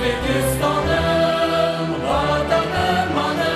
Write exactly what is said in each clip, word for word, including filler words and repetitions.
O'zbekistonim, vatanim mana.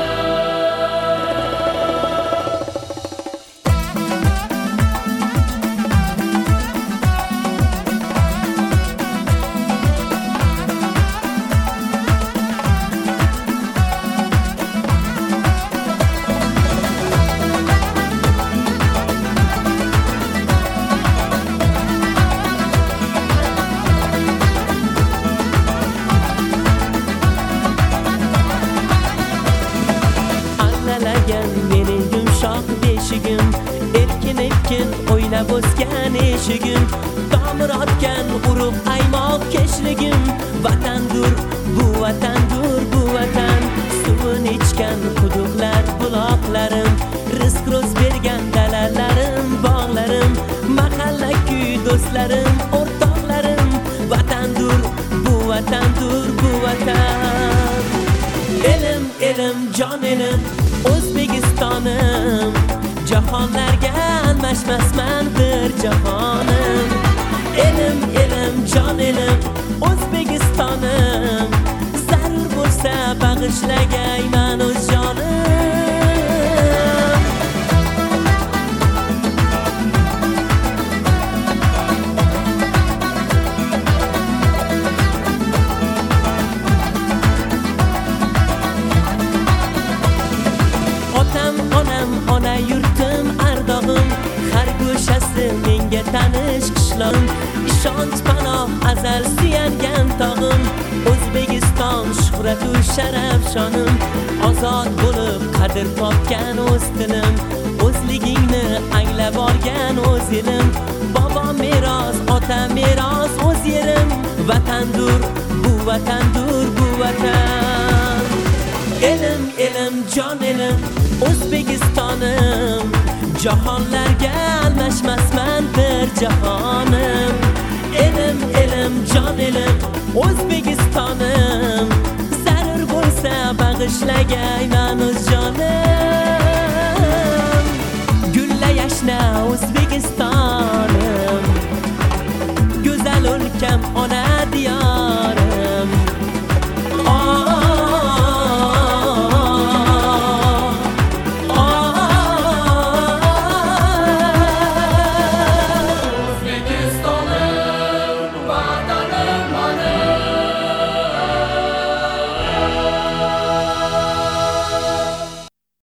Mening yumshoq beshigim, erkin erkin o'ynab o'sgan eshigim, tomir otgan urug' aymoq keshligim. Vatandur, bu vatandur, bu vatan, suvin ichgan quduqlar, buloqlarim, rizq ro'z bergan dalalarim, bog'larim, mahalla-kuy do'stlarim, o'rtoqlarim. Vatandur, bu vatandur, bu vatan. Elim, elim, jon elim, O'zbekistonim, jahonlarga almashmasman bir jahonim. Elim, elim, jon elim, O'zbekistonim, zarur bo'lsa bag'ishlagayman o'z jonim. Otam, onam, ona yurtim, ardog'im, har go'shasi menga tanish qishlog'im, ishonch panoh azal suyangan tog'im. O'zbekiston shuhratu sharaf shonim, ozod bo'lib qadr topgan o'z tilim, o'zligingni anglab olgan o'z elim. Bobo meros, ota meros, o'z yerim. Vatandur, bu vatandur, bu vatan. Elim, elim, jon elim, O'zbekistonim, jahonlarga almashmasman bir jahonim. Elim, elim, jon elim, O'zbekistonim, zarur bo'lsa bag'ishlagayman